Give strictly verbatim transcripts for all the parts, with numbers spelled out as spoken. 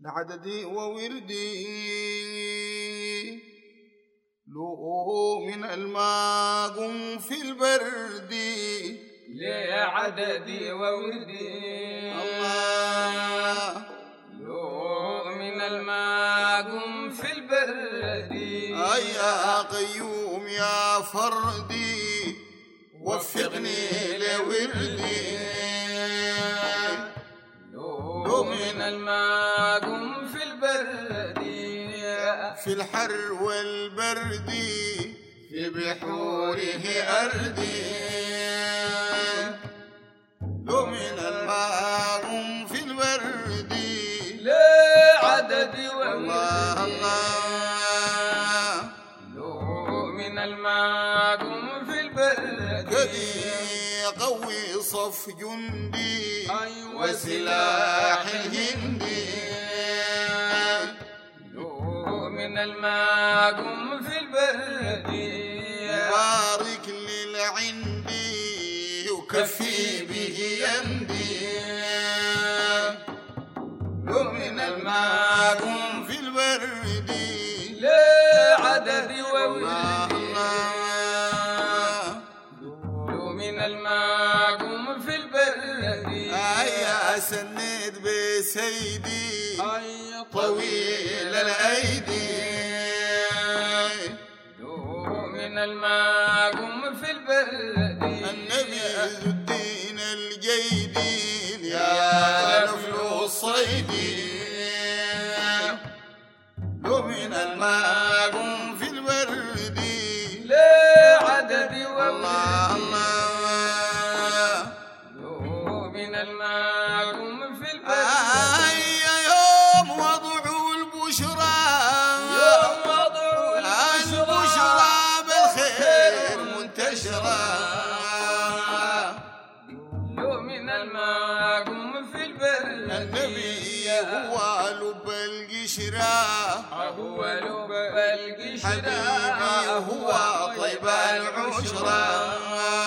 لعددي ووردي لو من الماء قم في البرد لعددي ووردي الله لو من الماء قم في البرد يا قيوم يا فردي وفقني لوردي لو من الماء قم في البرد في الحر والبرد في بحوره أردي لو من الماء قم في البرد لا عدد الله الله لو من الماء قم في البرد كدي قوي صف جندي وسلاح الهندي لو من الماء قم في البرد بارك للعندي وكفي به يمدي لو من الماء قم في البرد لا عدد الله وولد الله لو من الماء قم في البرد يا سند بسيدي طويل الأيدي لو من الماء قم في البرد النبي ذو الدين الجيدي يا نفل الصيدي لو من الماء قم في البرد لا عدد الله وولد الله لو من الماء قم في البرد يا يوم وضعوا البشرى يوم وضعوا البشرى بالخير منتشرة لو من الماء قم في البرد النبي هو لب القشرة هو لب القشرة حبيبي هو طيب العشرة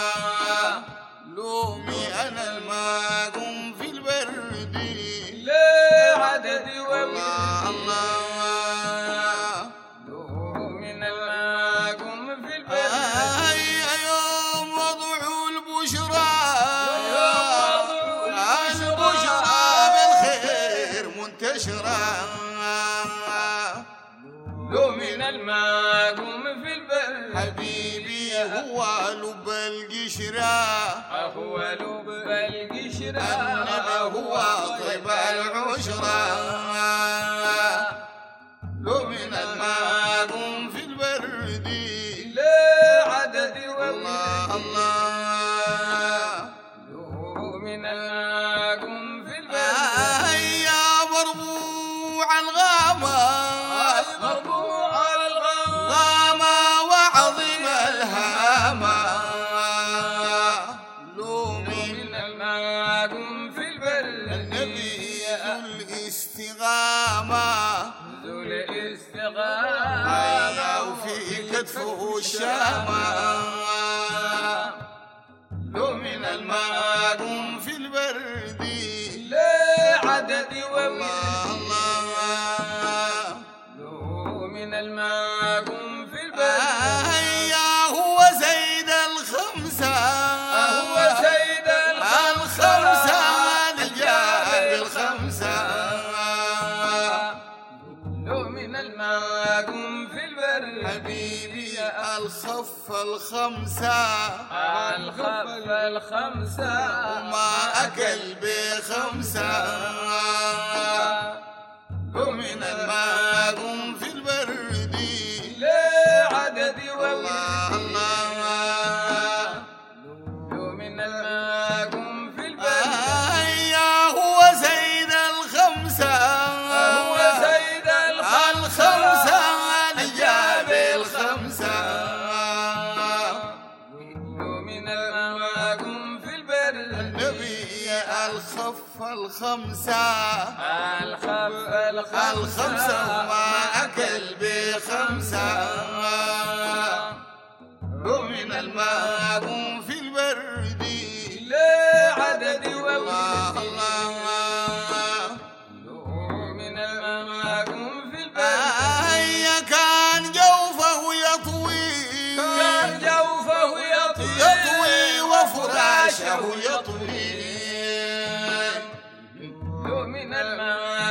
لومي أنا الماء قم في البرد لا عدد الله وولد الله لو من الماء قم في البرد يا يوم وضعوا البشرى يوم وضعوا البشرى بالخير منتشرة لو من الماء قم في البرد حبيبي هو لب القشرة هو لب القشرة النبي هو طيب العشرة لو من الماء قم في البرد لا عدد الله وولد الله لو من الماء قم في البرد يا مربوع الغامة مربوع على الغام غامة وعظم الهامة لومي من الماء قم في البرد النبي ذو الاستغامة ذو هيا الاستغاثة وفي كتفه الشامة لو من الماء قم في البرد لا عدد الله وولد الله لو من الماء قم في البرد هيا هو زيد الخمسة هو سيد الخمسة الخمسة الجاب الخمسة لو من الماء قم في البرد حبيبي الخف الخمسة الخف الخمسة وما أكل بخمسة لو من الماء قم في البرد لا عدد الله وولد الله لو من الماء قم في البرد هيا هو زيد الخمسة هو سيد الخمسة الخمسة الجاب الخمسة لو من الماء قم في البرد النبي الخف الخمسة الخف الخمسة وما أكل بخمسة لو من الماء قم في البرد لا عدد وولد الله الله لو من الماء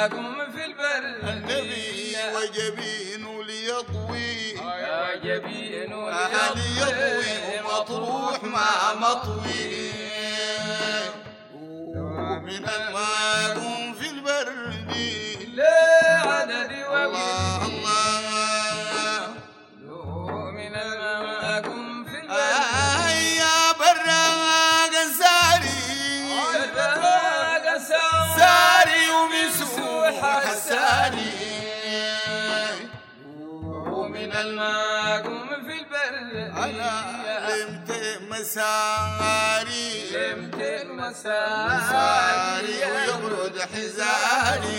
الماكم في البر النبي وجبين ليطوي وجبين ليطوي مطروح مع مطوي من الماكم في البرد لا عدد الله وبر الله من الماكم في البر يا براق ساري البراق ساري ومسوح الساري ومن الماكم في البر أنا لمت مساري لمت مساري المساري ويبرد حزاري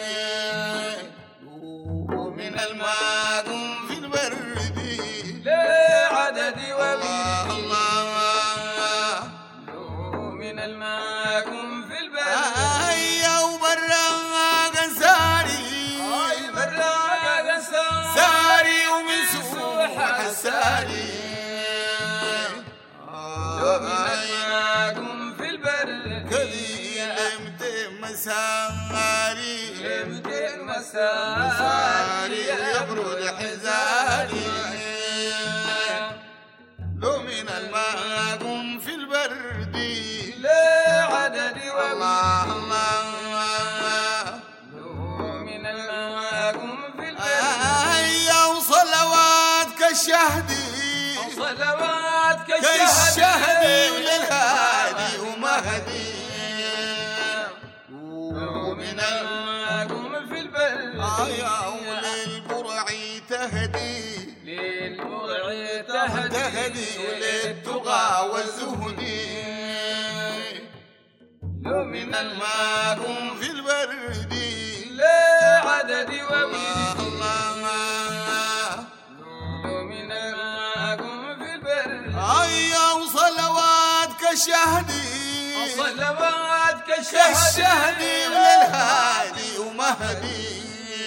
ومن الماكم في البرد لا عدد الله وبر الله من الماكم في البر هيا وبراق ساري البراق ساري ومسوح الساري ومن الماكم في البر كذي لمت مساري لمت مساري يبرد حزاري لو من الماكم في البرد لا عدد وبر الله الله من الماكم في البر هيا وصلواتك الشهدي صلواتك كالشهد وللهادي ومهدي ومن الماكم في البر يا وللبرع تهدي للبرع تهدي تهدي وللتقى والزهدي من الماكم في البرد لا عدد وبر الله من الماكم في البر هيا وصلواتك الشهدي صلواتك كالشهد وللهادي ومهدي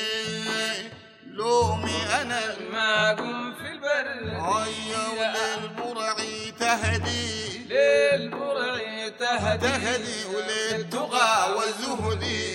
لومي انا معكم في البر هيا وللبرع تهدي للبرع تهدي تهدي وللتقى والزهدي